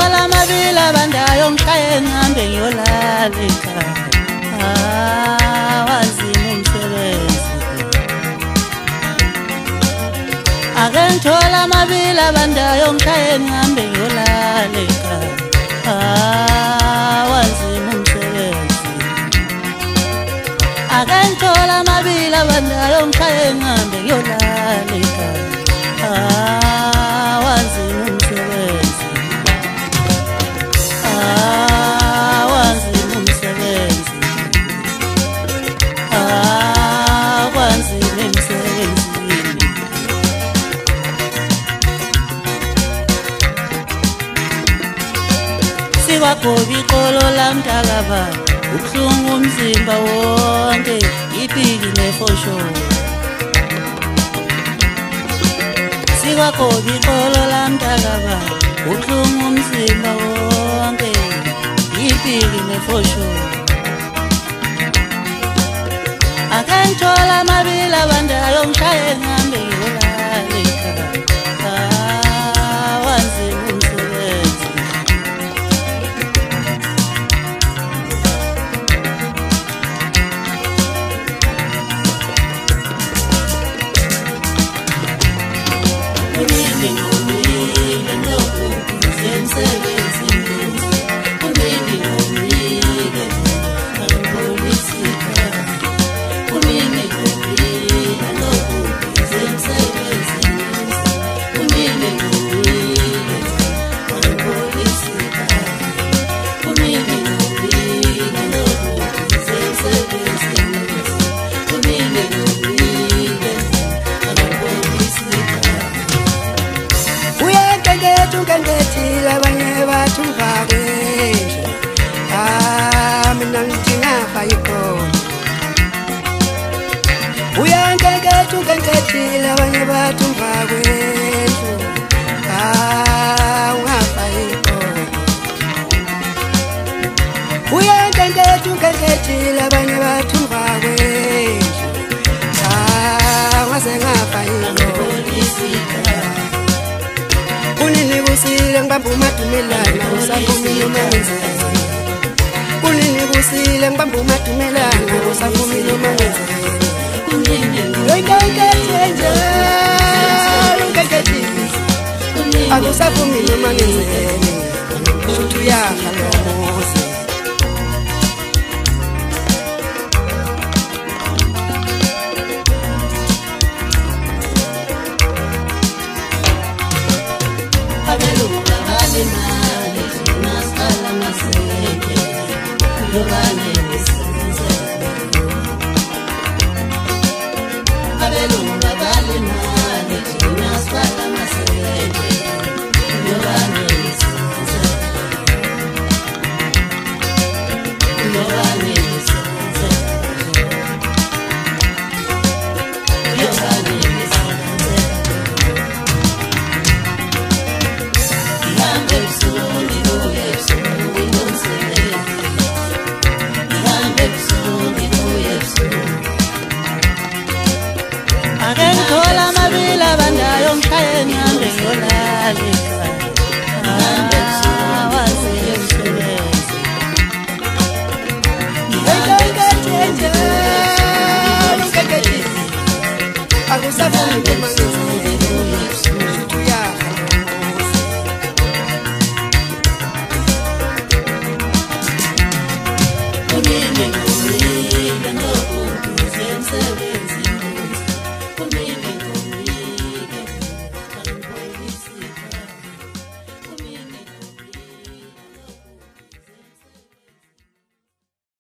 thola amabili abandayo ngishaye ngihambe ngiyolala ekhaya wanzima umsebenzi ake ngithola amabili abandayo ngishaye ngihambe ngiyolala ekhaya wanzima umsebenzi ake ngithola amabili abandayo ngishaye ngihambe ngiyolala ekhaya Sikwagoba iqolo lamntakaba ubuhlungu umzimba wonke ipiki nefosho Sikwagoba iqolo lamntakaba ubuhlungu umzimba wonke ipiki nefosho Ake ngithola amabili abandayo ngishaye ngihambe ngiyolala ekhaya wanzima umsebenzi Labanye bathu bakwethu mina ngidinga yikho uyankekethi unkekethile abanye bathu bakwethu ungafa yikho uyankekethi unkekethile abanye bathu bakwethu ngase ngafa yikho Kunini kusile ngibamba umadumelana usaphumile umangenzela Kunini kusile ngibamba umadumelana usaphumile umangenzela Akusaphumile umangenzela Shuthu yafa lomuzi Akusaphumile